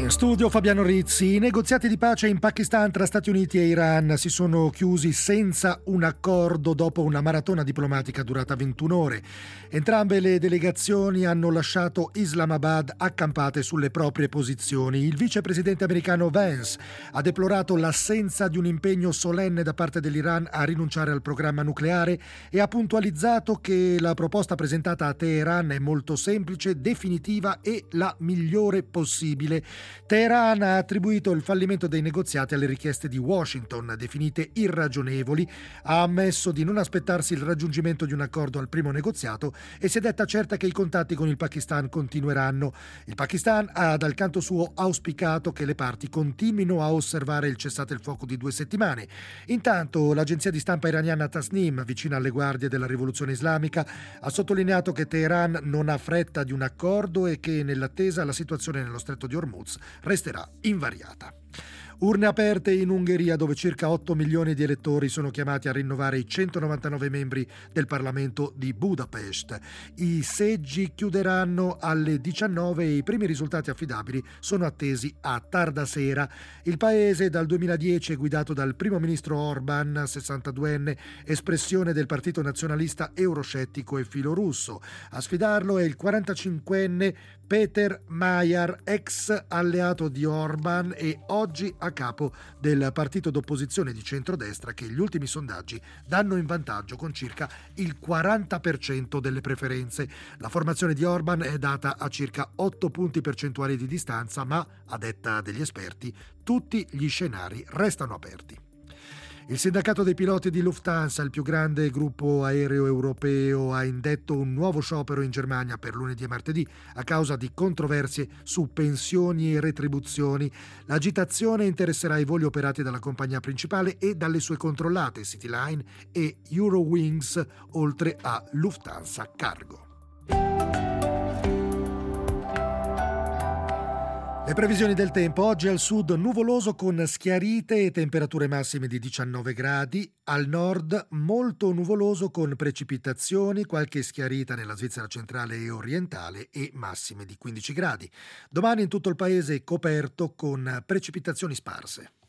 Studio Fabiano Rizzi. I negoziati di pace in Pakistan tra Stati Uniti e Iran si sono chiusi senza un accordo dopo una maratona diplomatica durata 21 ore. Entrambe le delegazioni hanno lasciato Islamabad accampate sulle proprie posizioni. Il vicepresidente americano Vance ha deplorato l'assenza di un impegno solenne da parte dell'Iran a rinunciare al programma nucleare e ha puntualizzato che la proposta presentata a Teheran è molto semplice, definitiva e la migliore possibile. Teheran ha attribuito il fallimento dei negoziati alle richieste di Washington, definite irragionevoli, ha ammesso di non aspettarsi il raggiungimento di un accordo al primo negoziato e si è detta certa che i contatti con il Pakistan continueranno. Il Pakistan ha dal canto suo auspicato che le parti continuino a osservare il cessate il fuoco di 2 settimane. Intanto l'agenzia di stampa iraniana Tasnim, vicina alle guardie della rivoluzione islamica, ha sottolineato che Teheran non ha fretta di un accordo e che nell'attesa la situazione nello stretto di Hormuz resterà invariata. Urne aperte in Ungheria, dove circa 8 milioni di elettori sono chiamati a rinnovare i 199 membri del Parlamento di Budapest. I seggi chiuderanno alle 19 e i primi risultati affidabili sono attesi a tarda sera. Il paese dal 2010 è guidato dal primo ministro Orban, 62enne, espressione del partito nazionalista euroscettico e filorusso. A sfidarlo è il 45enne Peter Mayer, ex alleato di Orban e oggi a capo del partito d'opposizione di centrodestra, che gli ultimi sondaggi danno in vantaggio con circa il 40% delle preferenze. La formazione di Orban è data a circa 8 punti percentuali di distanza, ma, a detta degli esperti, tutti gli scenari restano aperti. Il sindacato dei piloti di Lufthansa, il più grande gruppo aereo europeo, ha indetto un nuovo sciopero in Germania per lunedì e martedì a causa di controversie su pensioni e retribuzioni. L'agitazione interesserà i voli operati dalla compagnia principale e dalle sue controllate CityLine e Eurowings, oltre a Lufthansa Cargo. Le previsioni del tempo: oggi al sud nuvoloso con schiarite e temperature massime di 19 gradi, al nord molto nuvoloso con precipitazioni, qualche schiarita nella Svizzera centrale e orientale e massime di 15 gradi. Domani in tutto il paese coperto con precipitazioni sparse.